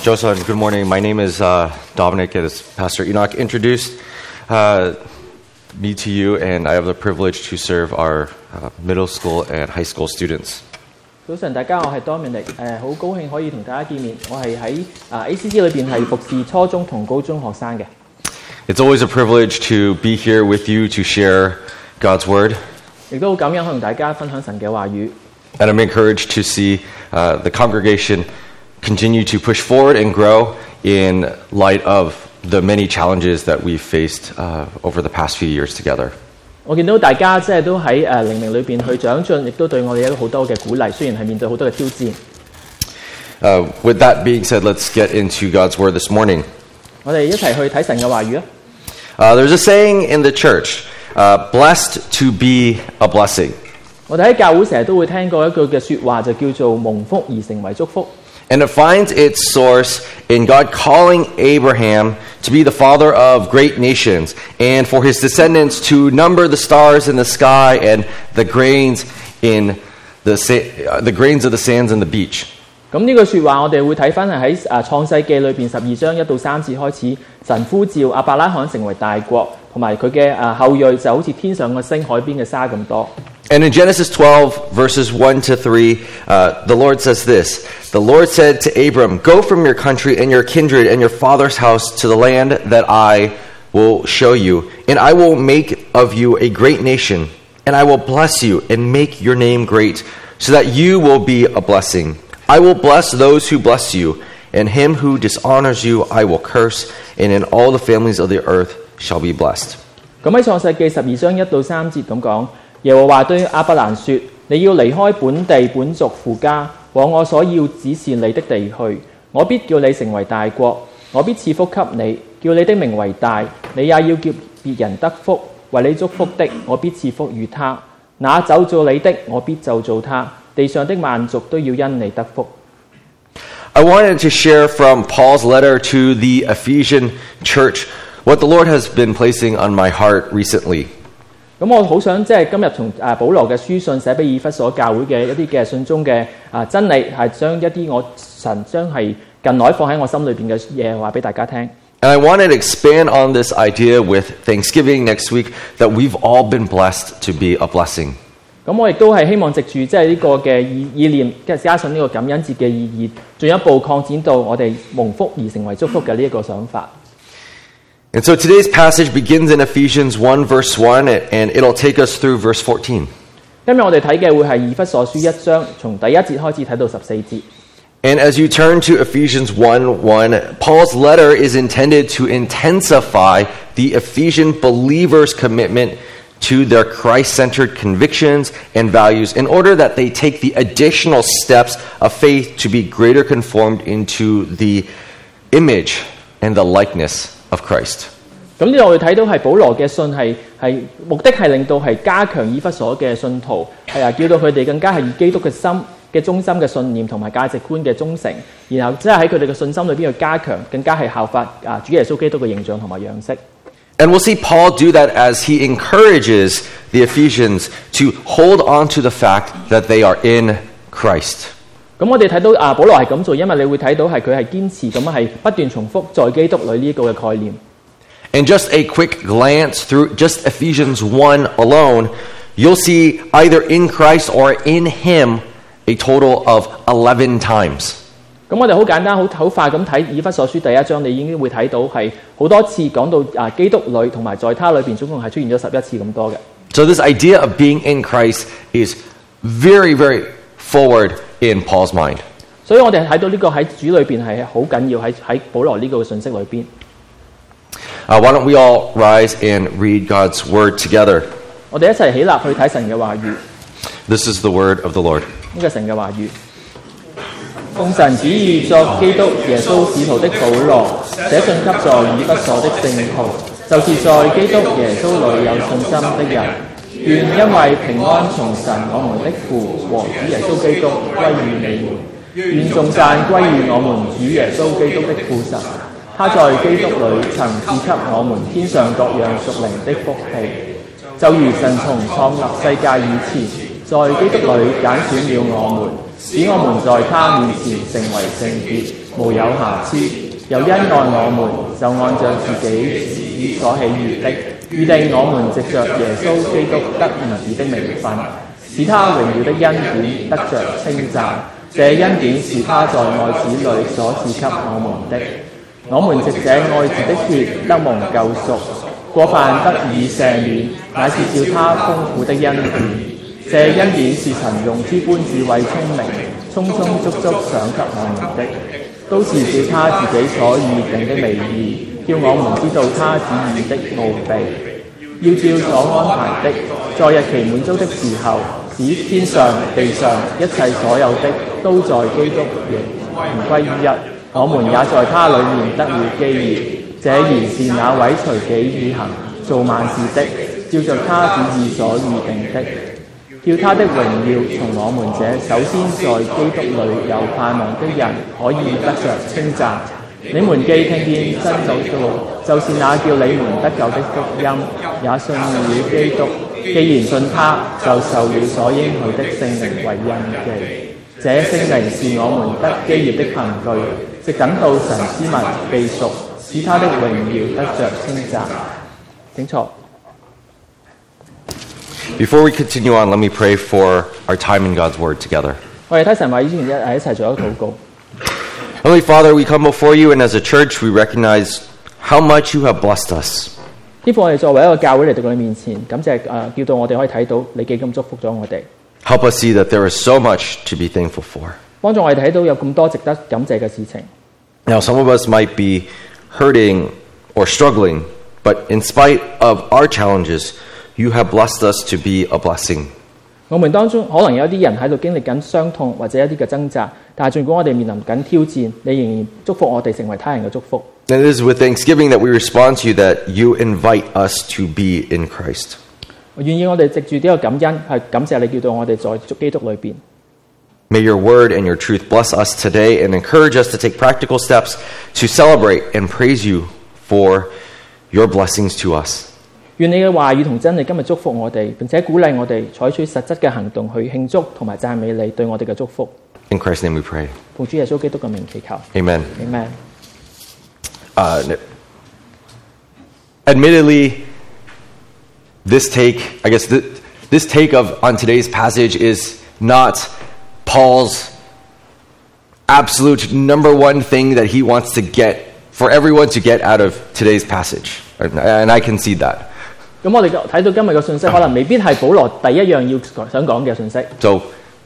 Jocelyn, good morning. My name is Dominic, as Pastor Enoch introduced me to you, and I have the privilege to serve our middle school and high school students. 早晨，大家，我係 Dominic， 好高興可以同大家見面。我係喺ACC 裏邊係服侍初中同高中學生嘅。 It's always a privilege to be here with you to share God's word. 亦都好感恩可以同大家分享神嘅話語。 And I'm encouraged to see the congregation continue to push forward and grow in light of the many challenges that we've faced over the past few years together. 我見到大家即係都喺靈命裏邊去長進，亦都對我哋有好多嘅鼓勵。雖然係面對好多嘅挑戰。 With that being said, let's get into God's word this morning. 我哋一齊去睇神嘅話語啊。 There's a saying in the church, blessed to be a blessing. 我哋喺教會成日都會聽過一句嘅説話，就叫做蒙福而成為祝福。 And it finds its source in God calling Abraham to be the father of great nations and for his descendants to number the stars in the sky and the grains of the sands on the beach. 咁呢句説話，我哋會睇翻係喺創世記裏邊12章1到3節開始，神呼召亞伯拉罕成為大國，同埋佢嘅後裔就好似天上嘅星、海邊嘅沙咁多。 And in Genesis 12, verses 1 to 3, the Lord says this. The Lord said to Abram, "Go from your country and your kindred and your father's house to the land that I will show you, and I will make of you a great nation, and I will bless you and make your name great, so that you will be a blessing. I will bless those who bless you, and him who dishonors you I will curse, and in all the families of the earth shall be blessed." 咁喺創世記12章1到3節咁講，耶和華對亞伯蘭說：你要離開本地本族父家，往我所要指示你的地去。我必叫你成為大國，我必賜福給你，叫你的名為大。你也要叫別人得福。為你祝福的，我必賜福與他；那咒詛你的，我必咒詛他。地上的萬族都要因你得福。 I wanted to share from Paul's letter to the Ephesian church what the Lord has been placing on my heart recently. 咁我好想即係今日從保羅嘅書信寫俾以弗所教會嘅一啲嘅信中嘅真理，係將一啲神將係近來放喺我心裏邊嘅嘢話俾大家聽。 And I wanted to expand on this idea with Thanksgiving next week that we've all been blessed to be a blessing. 咁我亦都係希望藉住即係呢個嘅意念，加上呢個感恩節嘅意義，進一步擴展到我哋蒙福而成為祝福嘅呢一個想法。 And so today's passage begins in Ephesians 1 verse 1 and it'll take us through verse 14. 今日我哋睇嘅會係以弗所書1章，從第1節開始睇到14節。 And as you turn to Ephesians 1:1, Paul's letter is intended to intensify the Ephesian believers' commitment to their Christ-centered convictions and values in order that they take the additional steps of faith to be greater conformed into the image and the likeness of Christ. 咁呢度我哋睇到係保羅嘅信係目的係令到係加強以弗所嘅信徒，叫到佢哋更加係以基督嘅心嘅中心嘅信念同埋價值觀嘅忠誠，然後即係喺佢哋嘅信心裏邊去加強，更加係效法主耶穌基督嘅形象同埋樣式。 And we'll see Paul do that as he encourages the Ephesians to hold on to the fact that they are in Christ. 咁我哋睇到保羅係咁做，因為你會睇到係佢係堅持咁係不斷重複在基督裏呢一個嘅概念。 And just a quick glance through just Ephesians 1 alone, you'll see either in Christ or in him a total of 11 times. 咁我哋好簡單好快咁睇以弗所書第1章，你已經會睇到係好多次講到基督裏同埋在他裏邊總共係出現咗11次咁多嘅。 So this idea of being in Christ is very, very forward in Paul's mind. 所以我哋睇到呢個喺主裏邊係好緊要，喺保羅呢個信息裏邊。 Why don't we all rise and read God's word together? 我哋一齊起立去睇神嘅話語。 This is the word of the Lord. 呢個神嘅話語。奉神旨意作基督耶穌使徒的保羅，寫信給在以弗所的聖徒，就是在基督耶穌裏有信心的人，願因為平安從神我們的父和主耶穌基督歸於你們，願頌讚歸於我們主耶穌基督的父神，他在基督裏曾賜給我們天上各樣屬靈的福氣，就如神從創立世界以前，在基督裏揀選了我們，使我們在他面前成為聖潔， 無有瑕疵。又因愛我們，就按着自己所喜悅的，預定我們藉着耶穌基督得兒子的名分，使他榮耀的恩典得着稱讚。這恩典是他在愛子裏所賜給我們的。我們藉這愛子的血得蒙救贖，過犯得以赦免，乃是照他豐富的恩典。這恩典是神用諸般智慧聰明，充充足足賞給我們的，都是照他自己所預定的美意，叫我們知道他旨意的奧秘。要照所安排的，在日期滿足的時候，使天上地上一切所有的都在基督耶穌歸於一，我們也在他裡面得了基業。這原是那位隨己以行做萬事的，照着他旨意所預定的，叫他的榮耀從我們這首先在基督裏有盼望的人可以得着稱讚。你們既聽見真道，就是那叫你們得救的福音，也信了基督。既然信他，就受了所應許的聖靈為印記。這聖靈是我們得基業的憑據，直等到神之民被贖，使他的榮耀得着稱讚。請坐。 Before we continue on, let me pray for our time in God's Word together. 我哋睇神話以前一齊做一個禱告。 Heavenly Father, we come before you, and as a church, we recognize how much you have blessed us. 天父，我哋作為一個教會嚟到你面前，感謝叫到我哋可以睇到你幾咁祝福咗我哋。 Help us see that there is so much to be thankful for. 幫助我哋睇到有咁多值得感謝嘅事情。 Now, some of us might be hurting or struggling, but in spite of our challenges, you have blessed us to be a blessing. 我們當中可能有啲人喺度經歷緊傷痛或者一啲嘅掙扎，但係儘管我哋面臨緊挑戰，你仍然祝福我哋成為他人嘅祝福。 And it is with thanksgiving that we respond to you, that you invite us to be in Christ. 我願意我哋藉住呢個感恩，係感謝你叫到我哋在基督裏邊。 May your word and your truth bless us today and encourage us to take practical steps to celebrate and praise you for your blessings to us. 願你嘅話語同真理今日祝福我哋，並且鼓勵我哋採取實質嘅行動去慶祝同埋讚美你對我哋嘅祝福。 In Christ's name we pray. 奉主耶穌基督嘅名祈求。 Amen. Amen. Admittedly, this take on today's passage is not Paul's absolute number one thing that he wants to get for everyone to get out of today's passage, and I concede that. 咁我哋睇到今日嘅信息，可能未必係保羅第一樣要想講嘅信息。 So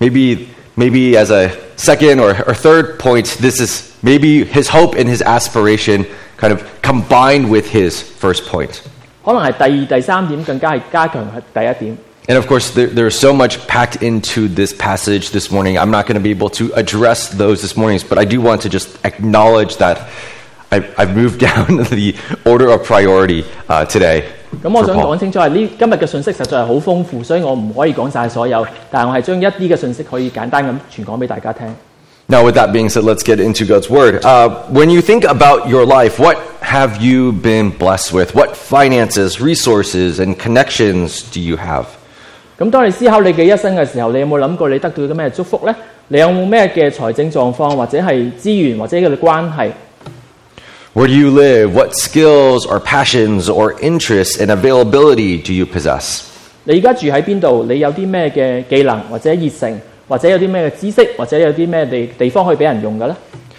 maybe as a second or third point, this is maybe his hope and his aspiration kind of combined with his first point. 可能係第二、第三點更加係加強係第一點。 And of course, there's so much packed into this passage this morning. I'm not going to be able to address those this morning, but I do want to just acknowledge that I've moved down the order of priority today. 咁我想講清楚係呢今日嘅信息實在係好豐富，所以我唔可以講晒所有，但係我係將一啲嘅信息可以簡單咁傳講俾大家聽。 Now, with that being said, let's get into God's Word. When you think about your life, what have you been blessed with? What finances, resources, and connections do you have? 咁當你思考你嘅一生嘅時候，你有冇諗過你得到啲咩祝福呢？你有冇咩嘅財政狀況，或者係資源，或者嘅關係？ Where do you live? What skills or passions or interests and availability do you possess? 你而家住喺邊度？你有啲咩嘅技能或者熱誠，或者有啲咩嘅知識，或者有啲咩地方可以俾人用嘅呢？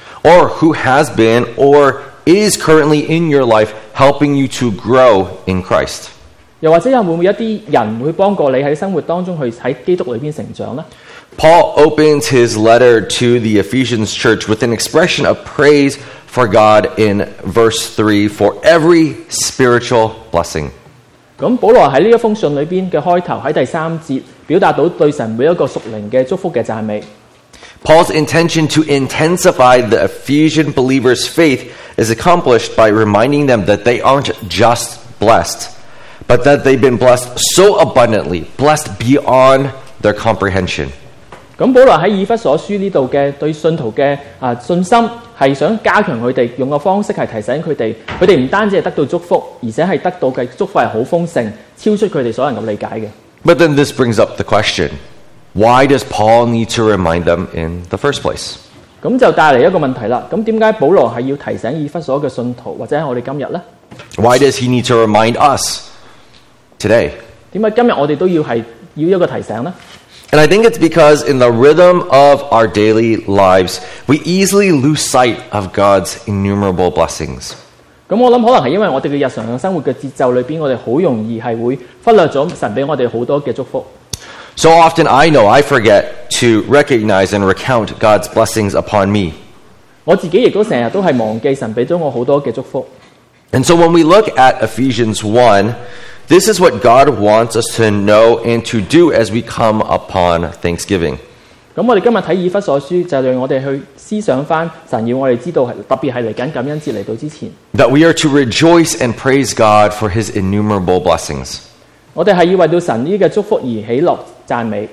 Or who has been or is currently in your life helping you to grow in Christ? 又或者有冇一啲人會幫過你喺生活當中去喺基督裏邊成長呢？ Paul opens his letter to the Ephesians church with an expression of praise for God in verse 3 for every spiritual blessing. 咁保羅喺呢一封信裏邊嘅開頭喺第3節表達到對神每一個屬靈嘅祝福嘅讚美。 Paul's intention to intensify the Ephesian believers' faith is accomplished by reminding them that they aren't just blessed, but that they've been blessed so abundantly, blessed beyond their comprehension. 咁保羅喺以弗所書呢度嘅對信徒嘅信心係想加強佢哋，用個方式係提醒佢哋唔單止係得到祝福，而且係得到嘅祝福係好豐盛，超出佢哋所能夠理解嘅。 But then this brings up the question, why does Paul need to remind them in the first place? 咁就帶嚟一個問題啦。咁點解保羅係要提醒以弗所嘅信徒，或者係我哋今日呢？ Why does he need to remind us today? 點解今日我哋都要一個提醒呢？ And I think it's because in the rhythm of our daily lives, we easily lose sight of God's innumerable blessings. 咁我諗可能係因為我哋嘅日常嘅生活嘅節奏裏邊，我哋好容易係會忽略咗神俾我哋好多嘅祝福。 So often I know I forget to recognize and recount God's blessings upon me. 我自己亦都成日都係忘記神俾咗我好多嘅祝福。 And so when we look at Ephesians 1, this is what God wants us to know and to do as we come upon Thanksgiving. 咁我哋今日睇以弗所書，就讓我哋去思想翻神要我哋知道，特別係嚟緊感恩節嚟到之前， That we are to rejoice and praise God for his innumerable blessings. 我哋係要為到神呢嘅祝福而喜樂讚美。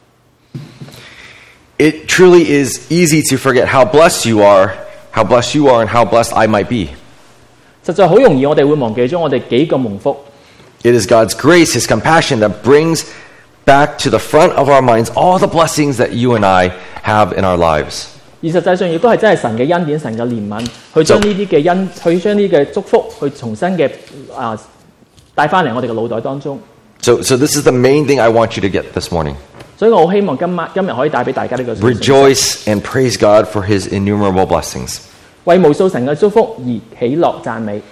It truly is easy to forget how blessed you are, and how blessed I might be. 實在好容易，我哋會忘記咗我哋幾個蒙福。 It is God's grace, his compassion that brings back to the front of our minds all the blessings that you and I have in our lives. 而實際上亦都係真係神嘅恩典、神嘅憐憫，去將呢啲嘅去將呢啲嘅祝福，去重新嘅帶翻嚟我哋嘅腦袋當中。 So this is the main thing I want you to get this morning. 所以我好希望今日可以帶俾大家呢個信息， Rejoice and praise God for his innumerable blessings. 為無數神嘅祝福而喜樂讚美。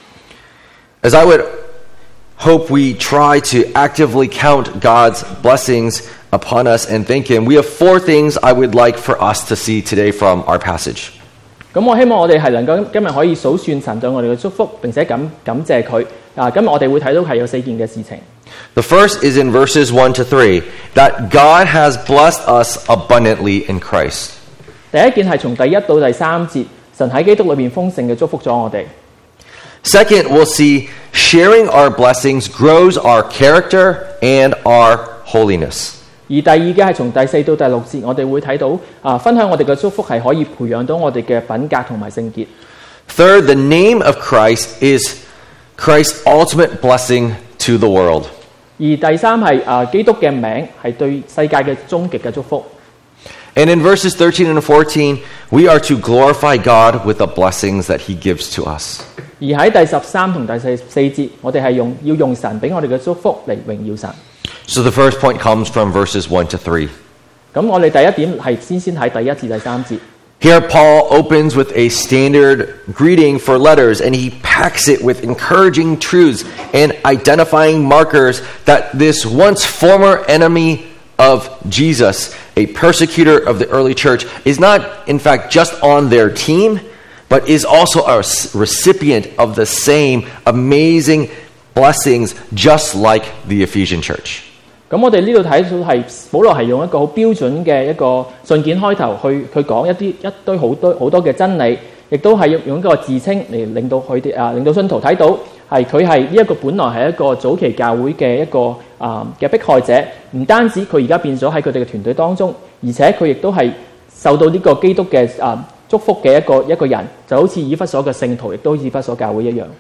As I would hope we try to actively count God's blessings upon us and thank him, we have 4 things I would like for us to see today from our passage. 咁我希望我哋係能夠今日可以數算神對我哋嘅祝福，並且感謝佢。今日我哋會睇到係有4件嘅事情。 The first is in verses 1 to 3, that God has blessed us abundantly in Christ. 第一件係從第1到第3節，神喺基督裏面豐盛嘅祝福咗我哋。 Second, we'll see sharing our blessings grows our character and our holiness. 而第二嘅係從第4到第6節，我哋會睇到分享我哋嘅祝福係可以培養到我哋嘅品格同埋聖潔。 Third, the name of Christ is Christ's ultimate blessing to the world. 而第三係基督嘅名係對世界嘅終極嘅祝福。 And in verses 13 and 14, we are to glorify God with the blessings that he gives to us. 而喺第13同第4節，我哋係要用神俾我哋嘅祝福嚟榮耀神。 So the first point comes from verses 1 to 3. 咁我哋第一點係先睇第1至第3節。 Here Paul opens with a standard greeting for letters, and he packs it with encouraging truths and identifying markers that this once former enemy of Jesus, a persecutor of the early church, is not in fact just on their team, but is also a recipient of the same amazing blessings, just like the Ephesian church. 咁我哋呢度睇到係保羅係用一個好標準嘅一個信件開頭去講一堆好多嘅真理，亦都係用一個自稱嚟令到佢哋令到信徒睇到係佢係呢一個本來係一個早期教會嘅一個嘅迫害者，唔單止佢而家變咗喺佢哋嘅團隊當中，而且佢亦都係受到呢個基督嘅祝福嘅一個人，就好似以弗所嘅聖徒，亦都以弗所教會一樣。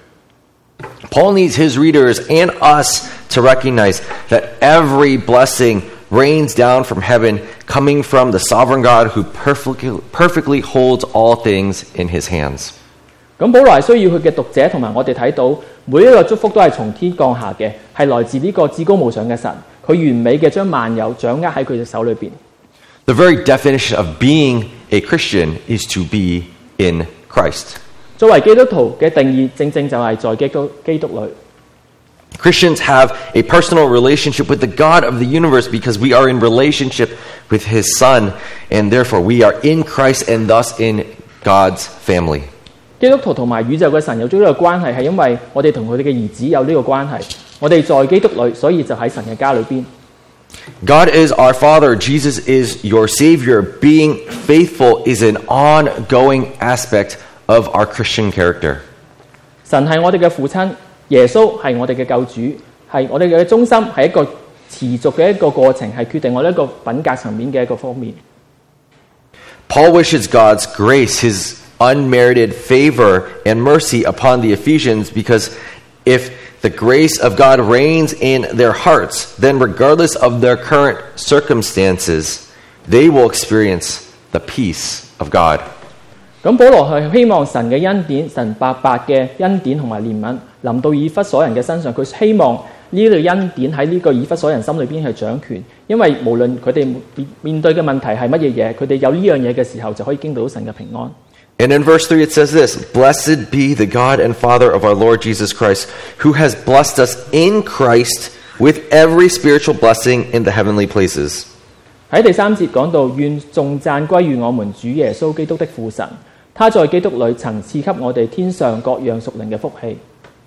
Paul needs his readers and us to recognize that every blessing rains down from heaven, coming from the sovereign God who perfectly holds all things in his hands. 咁保羅係需要佢嘅讀者同埋我哋睇到每一個祝福都係從天降下嘅，係來自呢個至高無上嘅神，佢完美嘅將萬有掌握喺佢嘅手裏邊。 The very definition of being a Christian is to be in Christ. 作為基督徒嘅定義，正正就係在基督裏。 Christians have a personal relationship with the God of the universe because we are in relationship with his Son, and therefore we are in Christ and thus in God's family. 基督徒同埋宇宙嘅神有咗呢個關係，係因為我哋同佢哋嘅兒子有呢個關係。我哋在基督裏，所以就喺神嘅家裏邊。 God is our Father. Jesus is your Savior. Being faithful is an ongoing aspect of our Christian character. 神係我哋嘅父親，耶穌係我哋嘅救主，係我哋嘅中心，係一個持續嘅一個過程，係決定我哋一個品格層面嘅一個方面。 Paul wishes God's grace, his unmerited favor and mercy upon the Ephesians, because if the grace of God reigns in their hearts, then regardless of their current circumstances, they will experience the peace of God. 咁保羅係希望神嘅恩典，神白白嘅恩典同埋憐憫臨到以弗所人嘅身上，佢希望呢類恩典喺呢個以弗所人心裏邊係掌權，因為無論佢哋面對嘅問題係乜嘢嘢，佢哋有呢樣嘢嘅時候就可以經歷到神嘅平安。 And in verse 3 it says this, "Blessed be the God and Father of our Lord Jesus Christ, who has blessed us in Christ with every spiritual blessing in the heavenly places." 喺第3節講到，願頌讚歸於我們主耶穌基督的父神，他在基督裏曾賜給我哋天上各樣屬靈嘅福氣。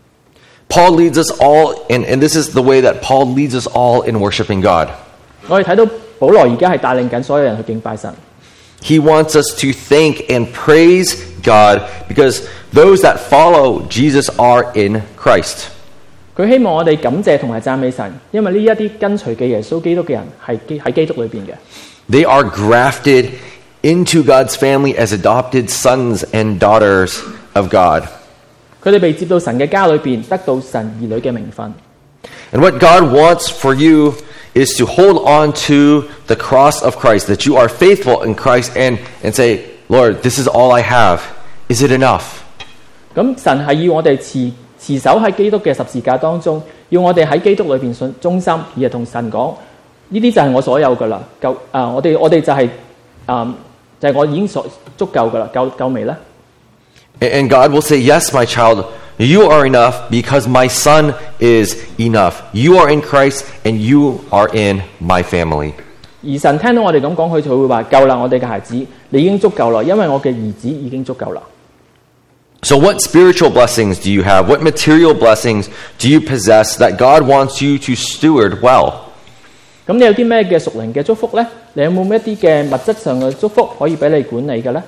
Paul leads us all, and this is the way that Paul leads us all in worshiping God. 我哋睇到保羅而家係帶領緊所有人去敬拜神。 He wants us to thank and praise God because those that follow Jesus are in Christ. 佢希望我哋感謝同埋讚美神，因為呢一啲跟隨嘅耶穌基督嘅人係喺基督裏邊嘅。 They are grafted into God's family as adopted sons and daughters of God. 佢哋被接到神嘅家裏邊，得到神兒女嘅名分。 And what God wants for you is to hold on to the cross of Christ, that you are faithful in Christ and say, Lord, this is all I have. Is it enough? 咁神係要我哋持守喺基督嘅十字架當中，要我哋喺基督裏邊信忠心，而係同神講，呢啲就係我所有噶啦。我哋就係我已經足夠噶啦，夠未咧？ And God will say, yes, my child, you are enough because my son is enough. You are in Christ and you are in my family. 而神聽到我哋咁講，佢就會話夠啦，我哋嘅孩子，你已經足夠啦，因為我嘅兒子已經足夠啦。 So what spiritual blessings do you have? What material blessings do you possess that God wants you to steward well? 咁你有啲咩嘅屬靈嘅祝福呢？你有冇一啲嘅物質上嘅祝福可以俾你管理嘅呢？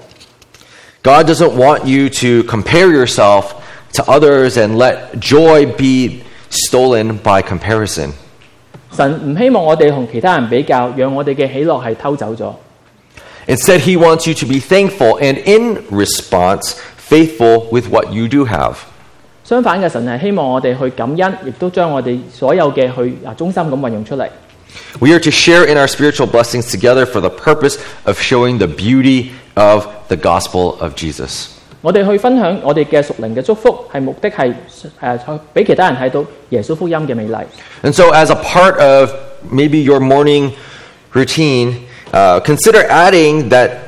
God doesn't want you to compare yourself to others and let joy be stolen by comparison. 神唔希望我哋同其他人比較，讓我哋嘅喜樂係偷走咗。 Instead, He wants you to be thankful and in response, faithful with what you do have. 相反嘅，神係希望我哋去感恩，亦都將我哋所有嘅去忠心咁運用出嚟。 We are to share in our spiritual blessings together for the purpose of showing the beauty of the gospel of Jesus. 我哋去分享我哋嘅屬靈嘅祝福，係目的係俾其他人睇到耶穌福音嘅美麗。 And so as a part of maybe your morning routine, consider adding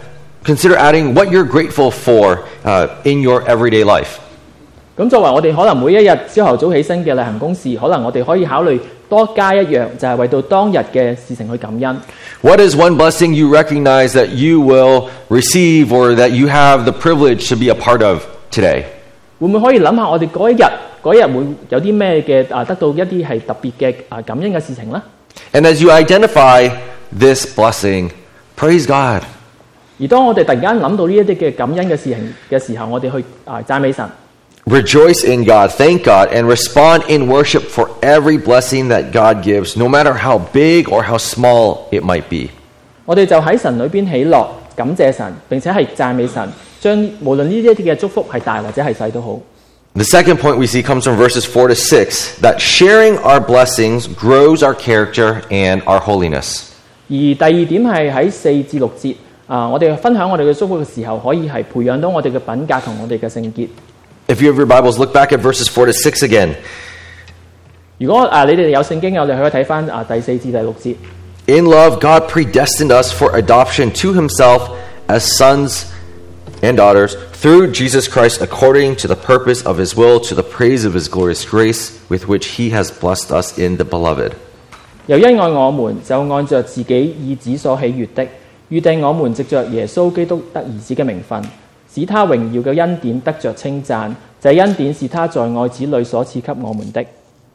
what you're grateful for in your everyday life. 咁作為我哋可能每一日朝頭早起身嘅例行公事，可能我哋可以考慮多加一樣，就係為到當日嘅事情去感恩。 What is one blessing you recognize that you will receive or that you have the privilege to be a part of today? 會唔會可以諗下我哋嗰一日會有啲咩嘅得到一啲係特別嘅感恩嘅事情呢？ And as you identify this blessing, praise God. 而當我哋突然間諗到呢一啲嘅感恩嘅事情嘅時候，我哋去讚美神。 Rejoice in God, thank God, and respond in worship for every blessing that God gives, no matter how big or how small it might be. 我哋就喺神裏邊喜樂，感謝神，並且係讚美神，將無論呢一啲嘅祝福係大或者係細都好。 The second point we see comes from verses 4 to 6, that sharing our blessings grows our character and our holiness. 而第二點係喺4至6節，我哋分享我哋嘅祝福嘅時候，可以係培養到我哋嘅品格同我哋嘅聖潔。 If you have your Bibles, look back at verses 4 to 6 again. 如果你哋有聖經嘅，我哋可以睇翻第4至第6節。 In love, God predestined us for adoption to Himself as sons and daughters through Jesus Christ according to the purpose of His will, to the praise of His glorious grace with which He has blessed us in the Beloved. 又因愛我們，就按着自己意旨所喜悅的，預定我們藉着耶穌基督得兒子嘅名分，使他榮耀嘅恩典得着稱讚。這恩典是他在愛子裏所賜給我們的。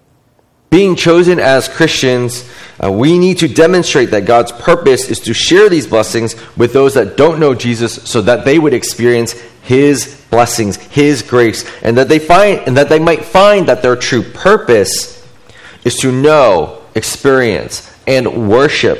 Being chosen as Christians, we need to demonstrate that God's purpose is to share these blessings with those that don't know Jesus, so that they would experience His blessings, His grace, and that they might find that their true purpose is to know, experience, and worship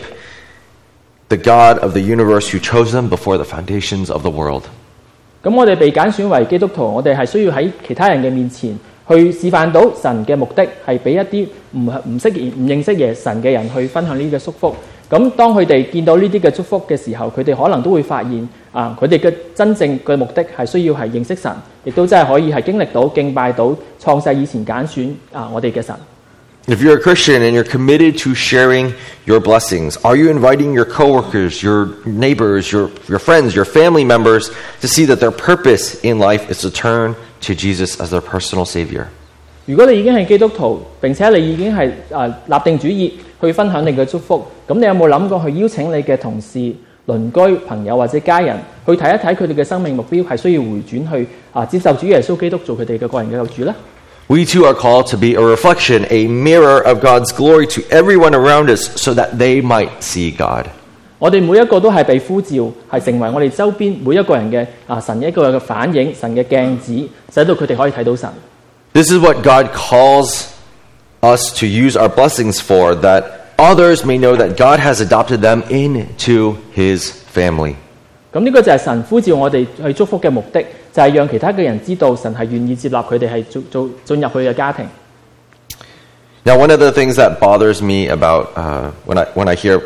the God of the universe who chose them before the foundations of the world. 咁我哋被揀選為基督徒，我哋係需要喺其他人嘅面前去示範到神嘅目的係俾一啲唔認識神嘅人去分享呢個祝福， 咁當佢哋見到呢啲嘅祝福嘅時候，佢哋可能都會發現佢哋嘅真正嘅目的係需要係認識神，亦都真係可以係經歷到敬拜到創世以前揀選我哋嘅神。 If you're a Christian and you're committed to sharing your blessings, are you inviting your coworkers, your neighbors, your friends, your family members to see that their purpose in life is to turn to Jesus as their personal Savior? 如果你已經係基督徒，並且你已經係立定主意去分享你嘅祝福，咁你有冇諗過去邀請你嘅同事、鄰居、朋友或者家人去睇一睇佢哋嘅生命目標係需要回轉去接受主耶穌基督做佢哋嘅個人嘅救主呢？ We too are called to be a reflection, a mirror of God's glory to everyone around us so that they might see God. 我哋每一個都係被呼召，係成為我哋周邊每一個人嘅神一個嘅反映，神嘅鏡子，使到佢哋可以睇到神。 This is what God calls us to use our blessings for, that others may know that God has adopted them into His family. 咁呢個就係神呼召我哋去祝福嘅目的，就係讓其他嘅人知道神係願意接納佢哋係進入佢嘅家庭。 Now, one of the things that bothers me about when I hear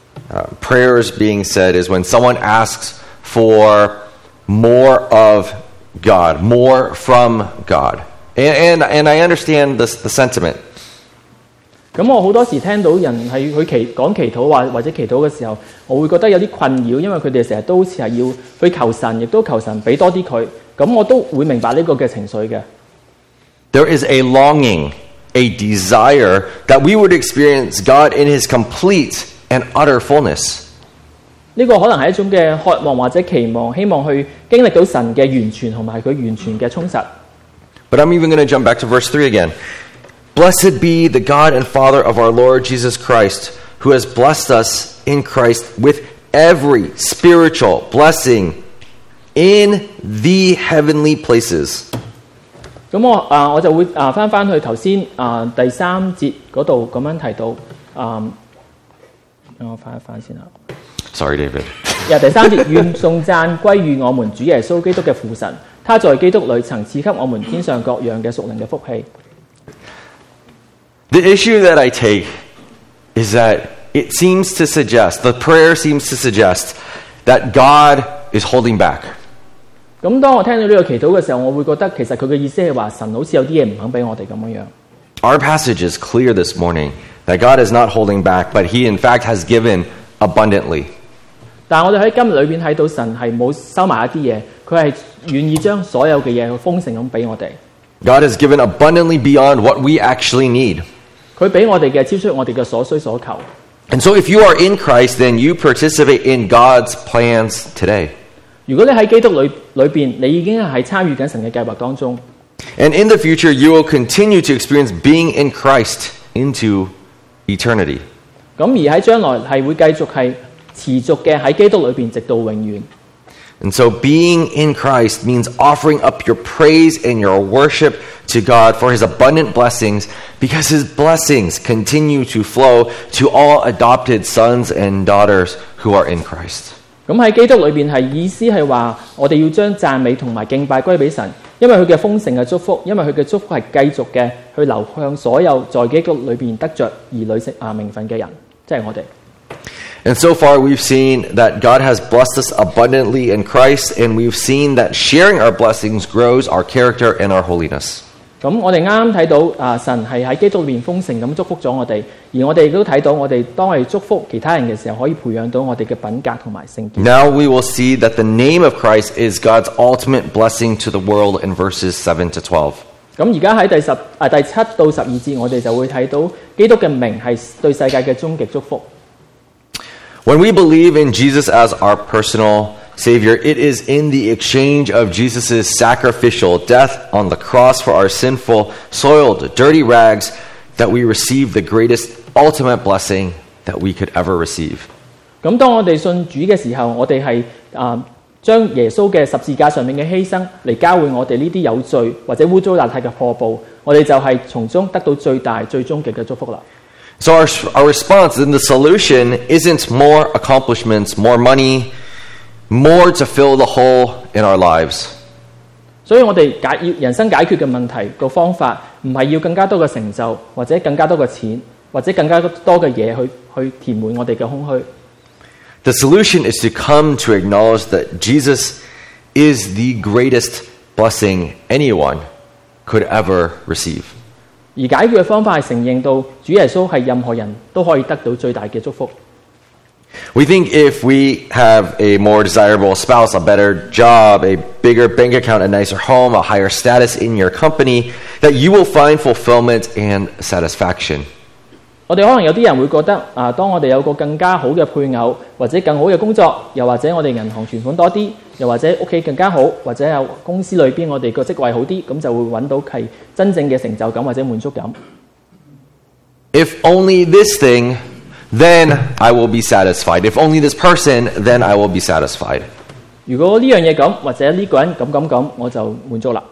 prayers being said is when someone asks for more of God, more from God. And I understand the sentiment. 咁我好多時聽到人係去講祈禱或者祈禱嘅時候，我會覺得有啲困擾，因為佢哋成日都好似係要去求神，亦都求神俾多啲佢。咁我都會明白呢個嘅情緒嘅。 There is a longing, a desire that we would experience God in His complete and utter fullness. 呢個可能係一種嘅渴望或者期望，希望去經歷到神嘅完全同埋佢完全嘅充實。 But I'm even going to jump back to verse 3 again. Blessed be the God and Father of our Lord Jesus Christ, who has blessed us in Christ with every spiritual blessing in the heavenly places. 咁我就會翻去頭先第3節嗰度咁樣提到我翻一翻先啦。 Sorry, David. 第3節，願頌讚歸於我們主耶穌基督嘅父神，他在基督裏曾賜給我們天上各樣嘅屬靈嘅福氣。 The issue that I take is that it seems to suggest, the prayer seems to suggest that God is holding back. 咁當我聽到呢個祈禱嘅時候，我會覺得其實佢嘅意思係話神好似有啲嘢唔肯俾我哋咁樣。 Our passage is clear this morning that God is not holding back, but He in fact has given abundantly. 但係我哋喺今日裏邊睇到神係冇收埋一啲嘢，佢係願意將所有嘅嘢去豐盛咁俾我哋。 God has given abundantly beyond what we actually need. 佢俾我哋嘅超出我哋嘅所需所求。 And so if you are in Christ, then you participate in God's plans today. 如果你喺基督裏邊，你已經係參與緊神嘅計劃當中。 And in the future, you will continue to experience being in Christ into eternity. 咁而喺將來係會繼續係持續嘅喺基督裏邊，直到永遠。 And so being in Christ means offering up your praise and your worship to God for His abundant blessings, because His blessings continue to flow to all adopted sons and daughters who are in Christ. 咁喺基督裏邊係意思係話，我哋要將讚美同埋敬拜歸俾神，因為佢嘅豐盛嘅祝福，因為佢嘅祝福係繼續嘅去流向所有在基督裏邊得着兒女名分嘅人，即係我哋。 And so far we've seen that God has blessed us abundantly in Christ, and we've seen that sharing our blessings grows our character and our holiness. 咁我哋啱啱睇到神係喺基督裏面豐盛咁祝福咗我哋，而我哋亦都睇到我哋當我哋祝福其他人嘅時候，可以培養到我哋嘅品格同埋聖潔。 Now we will see that the name of Christ is God's ultimate blessing to the world in verses 7 to 12. 咁而家喺第7到12節，我哋就會睇到基督嘅名係對世界嘅終極祝福。 When we believe in Jesus as our personal Savior, it is in the exchange of Jesus' sacrificial death on the cross for our sinful, soiled, dirty rags that we receive the greatest ultimate blessing that we could ever receive. 咁當我哋信主嘅時候，我哋係將耶穌嘅十字架上面嘅犧牲嚟交換我哋呢啲有罪或者污糟邋遢嘅破布，我哋就係從中得到最大最終極嘅祝福啦。 So our response and the solution isn't more accomplishments, more money, more to fill the hole in our lives. 所以我哋人生解決嘅問題個方法，唔係要更加多嘅成就或者更加多嘅錢， 或者更加多嘅嘢去填滿我哋嘅空虛。 The solution is to come to acknowledge that Jesus is the greatest blessing anyone could ever receive. 而解決嘅方法係承認到主耶穌係任何人都可以得到最大嘅祝福。 We think if we have a more desirable spouse, a better job, a bigger bank account, a nicer home, a higher status in your company, that you will find fulfillment and satisfaction. 我哋可能有啲人會覺得當我哋有個更加好嘅配偶，或者更好嘅工作，又或者我哋銀行存款多啲，又或者屋企更加好，或者有公司裏邊我哋個職位好啲，咁就會揾到係真正嘅成就感或者滿足感。 If only this thing, then I will be satisfied. If only this person, then I will be satisfied. 如果呢樣嘢咁，或者呢個人咁，我就滿足啦。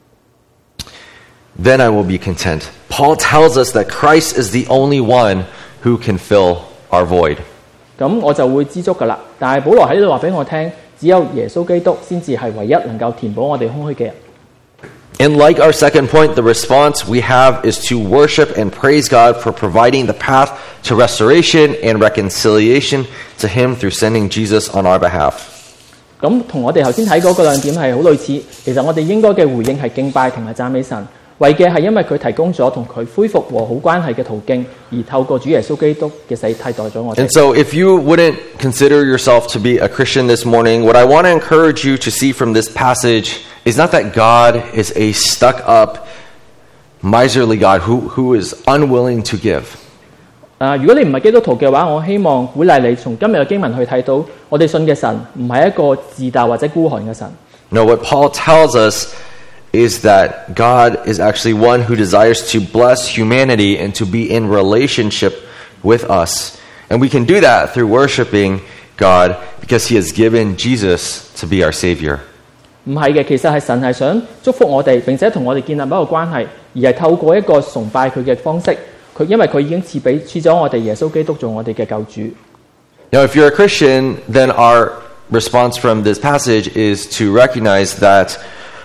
Then I will be content. Paul tells us that Christ is the only one who can fill our void. 咁我就會知足噶啦。但係保羅喺呢度話俾我聽，只有耶穌基督先至係唯一能夠填補我哋空虛嘅人。 And like our second point, the response we have is to worship and praise God for providing the path to restoration and reconciliation to Him through sending Jesus on our behalf. 咁同我哋頭先睇嗰個兩點係好類似。其實我哋應該嘅回應係敬拜同埋讚美神。為嘅係因為佢提供咗同佢恢復和好關係嘅途徑，而透過主耶穌基督嘅死替代咗我哋。 And so if you wouldn't consider yourself to be a Christian this morning, what I want to encourage you to see from this passage is not that God is a stuck-up, miserly God who is unwilling to give. 如果你唔係基督徒嘅話，我希望鼓勵你從今日嘅經文去睇到，我哋信嘅神唔係一個自大或者孤寒嘅神。 No, what Paul tells us is that God is actually one who desires to bless humanity and to be in relationship with us. And we can do that through worshiping God because He has given Jesus to be our Savior. 唔係嘅，其實係神係想祝福我哋，並且同我哋建立一個關係，而係透過一個崇拜佢嘅方式。因為佢已經賜咗我哋耶穌基督做我哋嘅救主。 Now, if you're a Christian, then our response from this passage is to recognize that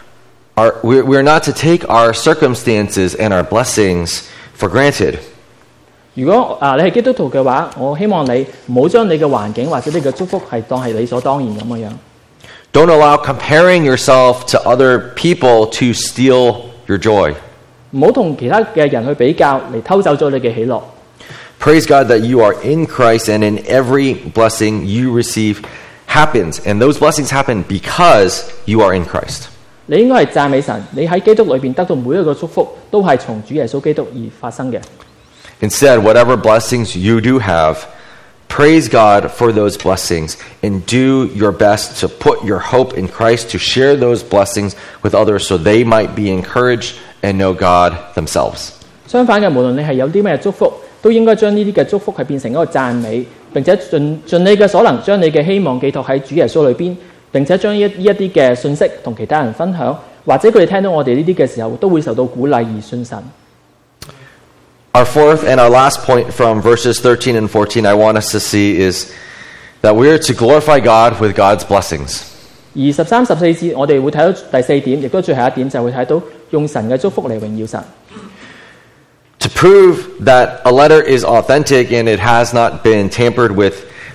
we're not to take our circumstances and our blessings for granted. 如果你係基督徒嘅話，我希望你唔好將你嘅環境或者你嘅祝福係當係理所當然咁樣。 Don't allow comparing yourself to other people to steal your joy. 唔好同其他嘅人去比較，嚟偷走咗你嘅喜樂。 Praise God that you are in Christ and in every blessing you receive happens. And those blessings happen because you are in Christ. 你應該係讚美神，你喺基督裏邊得到每一個祝福，都係從主耶穌基督而發生嘅。 Instead, whatever blessings you do have, praise God for those blessings and do your best to put your hope in Christ to share those blessings with others so they might be encouraged and know God themselves. 相反嘅，無論你係有啲咩祝福，都應該將呢啲嘅祝福係變成一個讚美，並且盡你嘅所能將你嘅希望寄託喺主耶穌裏邊。並且將呢一啲嘅信息同其他人分享，或者佢哋聽到我哋呢啲嘅時候，都會受到鼓勵而信神。 Our fourth and our last point from verses 13 and 14 I want us to see is that we are to glorify God with God's blessings. 而13、14節我哋會睇到第四點，亦都最後一點就會睇到用神嘅祝福嚟榮耀神。 To prove that a letter is authentic and it has not been tampered with,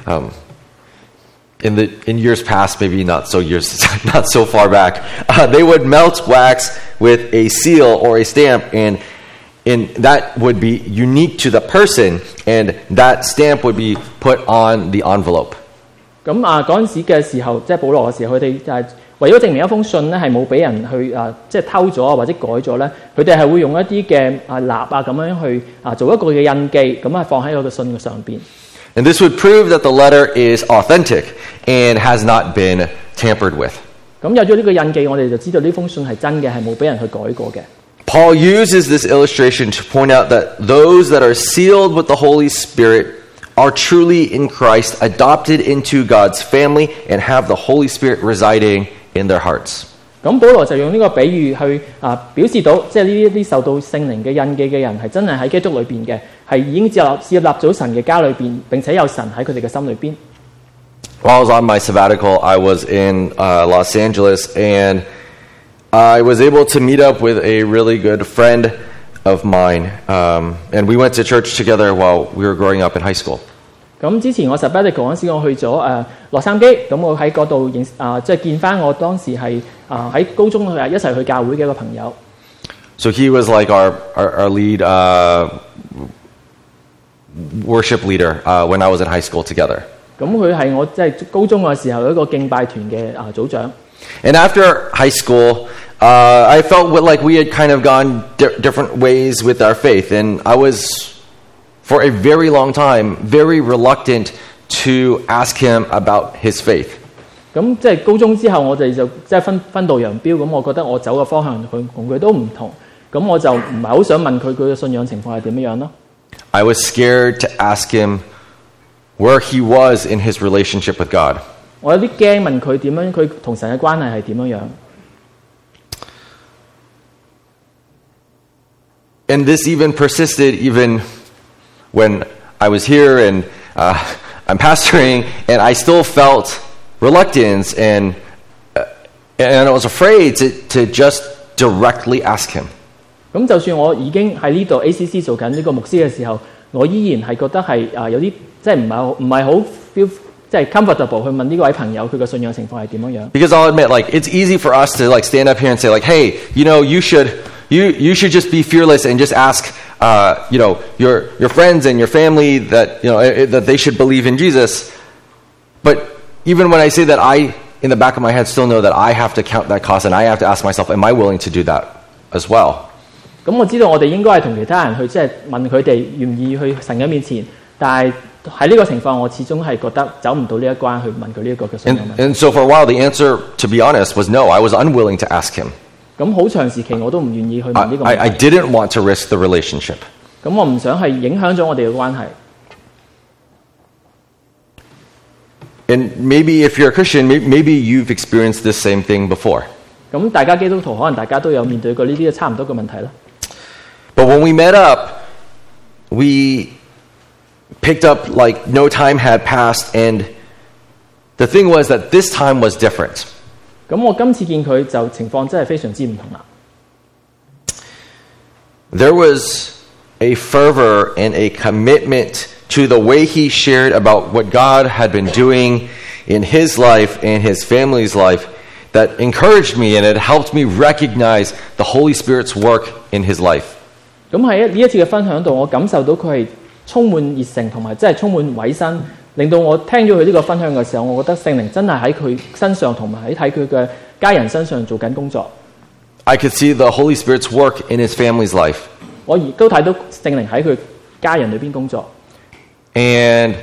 in years past, maybe not so far back, they would melt wax with a seal or a stamp, and that would be unique to the person, and that stamp would be put on the envelope. 咁嗰陣時嘅時候，即係保羅嘅時候，佢哋就係為咗證明一封信咧係冇俾人去即係偷咗或者改咗咧，佢哋係會用一啲嘅蠟咁樣去做一個嘅印記，咁放喺嗰個信嘅上邊。 And this would prove that the letter is authentic and has not been tampered with. 咁有咗呢個印記，我哋就知道呢封信係真嘅，係冇俾人去改過嘅。 Paul uses this illustration to point out that those that are sealed with the Holy Spirit are truly in Christ, adopted into God's family, and have the Holy Spirit residing in their hearts. 咁保羅就用呢個比喻去表示到，即係呢一啲受到聖靈嘅印記嘅人係真係喺基督裏邊嘅，係已經設立咗神嘅家裏邊，並且有神喺佢哋嘅心裏邊。 While I was on my sabbatical, I was in Los Angeles, and I was able to meet up with a really good friend of mine, and we went to church together while we were growing up in high school. 咁之前我sabbatical嗰陣時，我去咗洛杉磯，咁我喺嗰度即係見翻我當時係喺高中一齊去教會嘅一個朋友。 So he was like our lead worship leader when I was in high school together. 咁佢係我即係高中嘅時候一個敬拜團嘅組長。 And after high school, I felt like we had kind of gone different ways with our faith, and I was, for a very long time, very reluctant to ask him about his faith. 咁即係高中之後，我哋就即係分道揚鑣。咁我覺得我走嘅方向同佢都唔同，咁我就唔係好想問佢嘅信仰情況係點樣咯。 I was scared to ask him where he was in his relationship with God. 我有啲驚問佢點樣，佢同神嘅關係係點樣樣。 And this even persisted even when I was here and I'm pastoring, and I still felt reluctance and I was afraid to just directly ask him. 咁就算我已經喺呢度 ACC 做緊呢個牧師嘅時候，我依然係覺得係有啲即係唔係好 feel 即係 comfortable 去問呢位朋友佢嘅信仰情況係點樣樣。 Because I'll admit, like, it's easy for us to like stand up here and say like, hey, you should just be fearless and just ask your friends and your family that that they should believe in Jesus. But even when I say that, I in the back of my head still know that I have to count that cost and I have to ask myself, am I willing to do that as well? 咁我知道我哋應該係同其他人去即係問佢哋願意去神嘅面前，但係喺呢個情況，我始終係覺得走唔到呢一關去問佢呢一個嘅信仰問題。 And so for a while, the answer, to be honest, was no. I was unwilling to ask him. 咁好長時期我都唔願意去問呢個問題。 I didn't want to risk the relationship. 咁我唔想係影響咗我哋嘅關係。 And maybe if you're a Christian, maybe you've experienced this same thing before. 咁大家基督徒可能大家都有面對過呢啲差唔多嘅問題啦。 But when we met up, we picked up like no time had passed, and the thing was that this time was different. 咁我今次見佢就情況真係非常之唔同啦。 There was a fervor and a commitment to the way he shared about what God had been doing in his life and his family's life that encouraged me, and it helped me recognize the Holy Spirit's work in his life. 咁喺呢一次嘅分享度，我感受到佢係充滿熱誠同埋真係充滿委身，令到我聽咗佢呢個分享嘅時候，我覺得聖靈真係喺佢身上同埋喺佢嘅家人身上做緊工作。 I could see the Holy Spirit's work in his family's life. 我亦都睇到聖靈喺佢家人裏邊工作。 And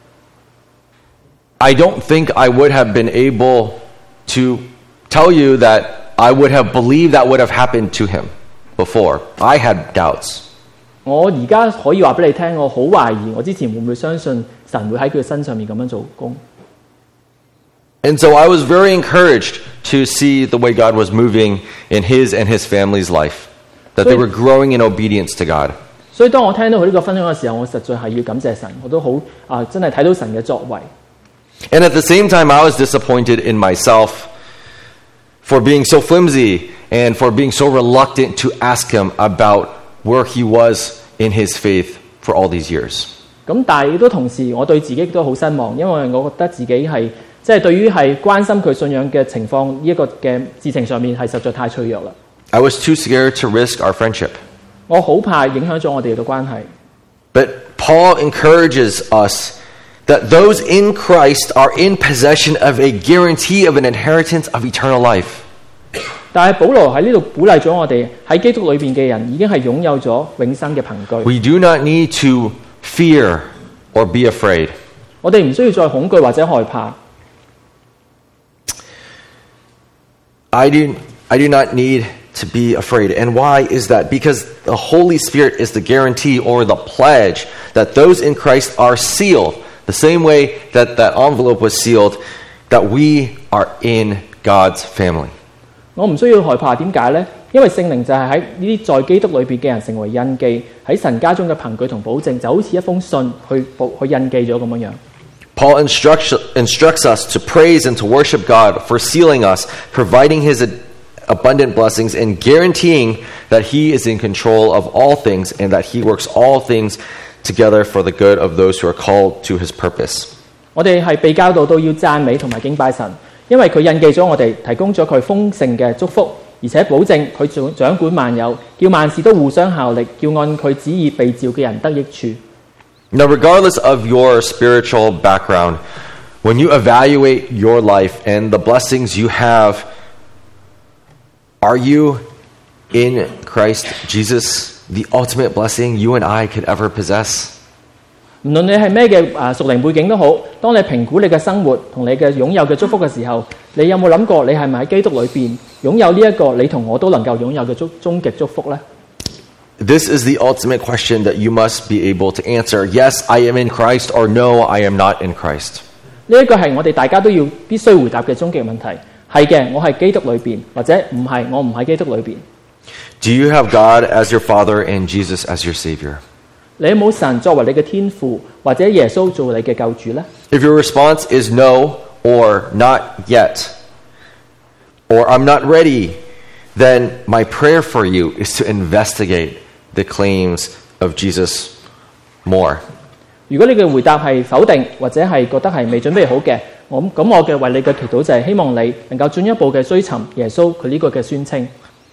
I don't think I would have been able to tell you that I would have believed that would have happened to him before. I had doubts. 我而家可以話俾你聽，我好懷疑我之前會唔會相信神會喺佢身上面咁樣做工。 And so I was very encouraged to see the way God was moving in his and his family's life, that they were growing in obedience to God. 所以當我聽到佢呢個分享嘅時候，我實在係要感謝神，我都好真係睇到神嘅作為。 And at the same time, I was disappointed in myself for being so flimsy and for being so reluctant to ask him about where he was in his faith for all these years. 咁但係亦都同時，我對自己都好失望，因為我覺得自己係即係對於係關心佢信仰嘅情況呢一個嘅事情上面係實在太脆弱啦。 I was too scared to risk our friendship. 我好怕影響咗我哋嘅關係。 But Paul encourages us that those in Christ are in possession of a guarantee of an inheritance of eternal life. 但係保羅喺呢度鼓勵咗我哋喺基督裏邊嘅人已經係擁有咗永生嘅憑據。 We do not need to fear or be afraid. 我哋唔需要再恐懼或者害怕。 I do not need to be afraid. And why is that? Because the Holy Spirit is the guarantee or the pledge that those in Christ are sealed, the same way that that envelope was sealed, that we are in God's family. 我唔需要害怕，點解呢？因為聖靈就係喺呢啲在基督裏邊嘅人成為印記，喺神家中嘅憑據同保證，就好似一封信去印記咗咁樣樣。 Paul instructs us to praise and to worship God for sealing us, providing His abundant blessings and guaranteeing that He is in control of all things and that He works all things together for the good of those who are called to His purpose. 我哋係被教導到要讚美同埋敬拜神，因為佢印記咗我哋，提供咗佢豐盛嘅祝福，而且保證佢掌管萬有，叫萬事都互相效力，叫按佢旨意被召嘅人得益處。 Now, regardless of your spiritual background, when you evaluate your life and the blessings you have, are you in Christ Jesus, the ultimate blessing you and I could ever possess? 無論你係咩嘅屬靈背景都好，當你評估你嘅生活同你嘅擁有嘅祝福嘅時候，你有冇諗過你係咪喺基督裏邊擁有呢一個你同我都能夠擁有嘅終極祝福呢？ This is the ultimate question that you must be able to answer. Yes, I am in Christ, or no, I am not in Christ. 呢一個係我哋大家都要必須回答嘅終極問題。係嘅，我係基督裏邊，或者唔係，我唔喺基督裏邊。 Do you have God as your Father and Jesus as your Savior? 你有冇神作為你嘅天父，或者耶穌做你嘅救主呢？ If your response is no, or not yet, or I'm not ready, then my prayer for you is to investigate the claims of Jesus more. 如果你嘅回答係否定，或者係覺得係未準備好嘅，我嘅為你嘅祈禱就係希望你能夠進一步嘅追尋耶穌佢呢個嘅宣稱。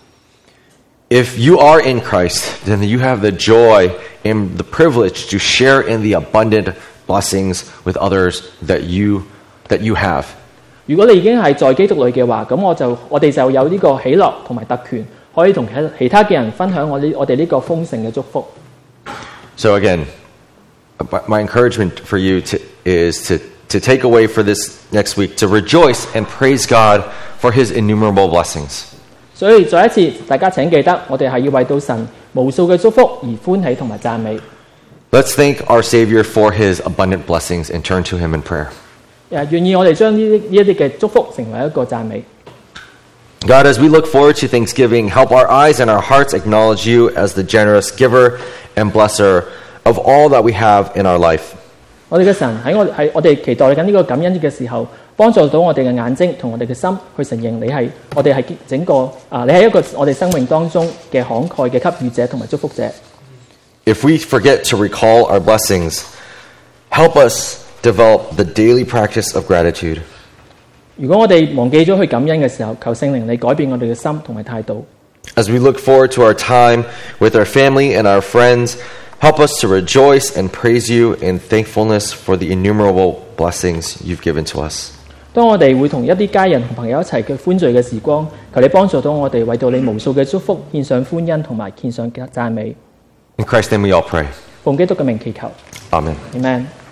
If you are in Christ, then you have the joy and the privilege to share in the abundant blessings with others that you have. 如果你已經係在基督裏嘅話，咁我哋就有呢個喜樂同埋特權，可以同其他嘅人分享我哋呢個豐盛嘅祝福。 So again, my encouragement for you is to take away for this next week, to rejoice and praise God for His innumerable blessings. 所以再一次，大家請記得，我哋係要為到神無數嘅祝福而歡喜同埋讚美。 Let's thank our Savior for His abundant blessings and turn to Him in prayer. 願意我哋將呢一啲嘅祝福成為一個讚美。 God, as we look forward to Thanksgiving, help our eyes and our hearts acknowledge You as the generous giver and blesser of all that we have in our life. 我哋嘅神喺我哋期待緊呢個感恩嘅時候，幫助到我哋嘅眼睛同我哋嘅心去承認你係整個你係一個我哋生命當中嘅慷慨嘅給予者同埋祝福者。 If we forget to recall our blessings, help us develop the daily practice of gratitude. 如果我哋忘記咗去感恩嘅時候，求聖靈你改變我哋嘅心同埋態度。 As we look forward to our time with our family and our friends, help us to rejoice and praise You in thankfulness for the innumerable blessings You've given to us. 當我哋會同一啲家人同朋友一齊嘅歡聚嘅時光，求你幫助到我哋為到你無數嘅祝福獻上歡欣同埋獻上讚美。 In Christ's name we all pray. 奉基督嘅名祈求。 Amen. Amen.